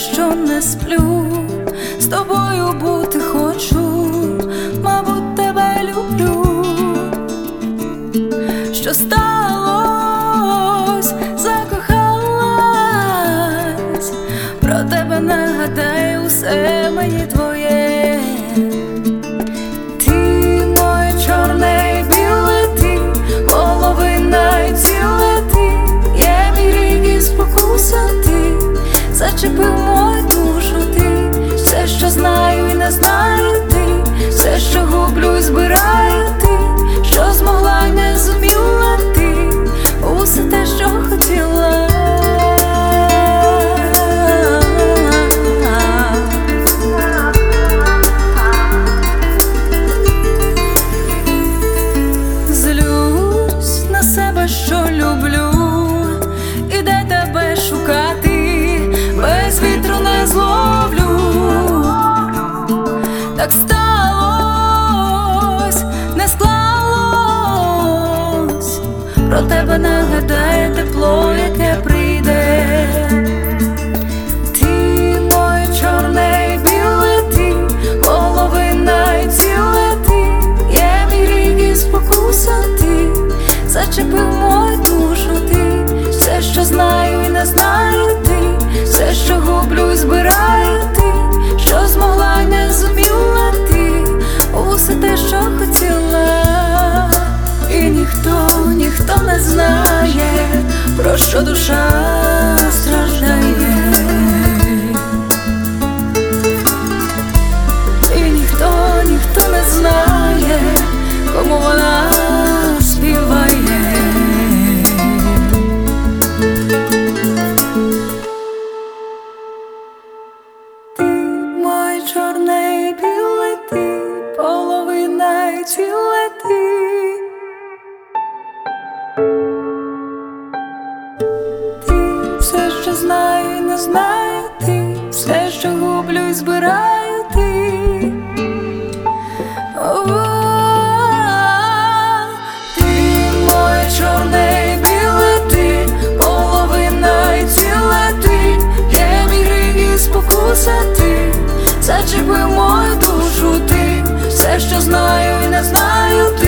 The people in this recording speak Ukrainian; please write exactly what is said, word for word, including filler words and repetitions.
що не сплю, з тобою бути хочу, мабуть, тебе люблю. Що сталось, закохалась, про тебе нагадаю, все мені твоє. Ти моє чорне і біле, ти половина і ціле, ти є мій рік і спокуса, ти зачепив мою душу, ти все, що знаю і не знаю, ти все, що гублю і збираю, ти що змогла й не зуміла, ти усе те, що хотіла. Злюсь на себе, що люблю, і де тебе шукати, без вітру не зловлю. Так сталось, не склалось, про тебе нагадає тепло, яке прийде. Ти моє чорне і біле, ти половина і ціле, ти є мій рік і спокуса, ти зачепив мою душу, ти все, що знаю і не знаю, ти все, що гублю і збираю, ти що змогла й не зуміла, ти усе те, що хотіла. І ніхто, ніхто не знає, про що душа страждає. І ніхто, ніхто не знає, кому вона співає. Ти моє чорне і біле, ти половина і ціле, ти все, що знаю і не знаю, ти все, що гублю і збираю, ти О-о-о. Ти моє чорне і біле, ти половина і ціле, ти є мій гріх і спокуса, ти зачепив мою душу, ти все, що знаю і не знаю,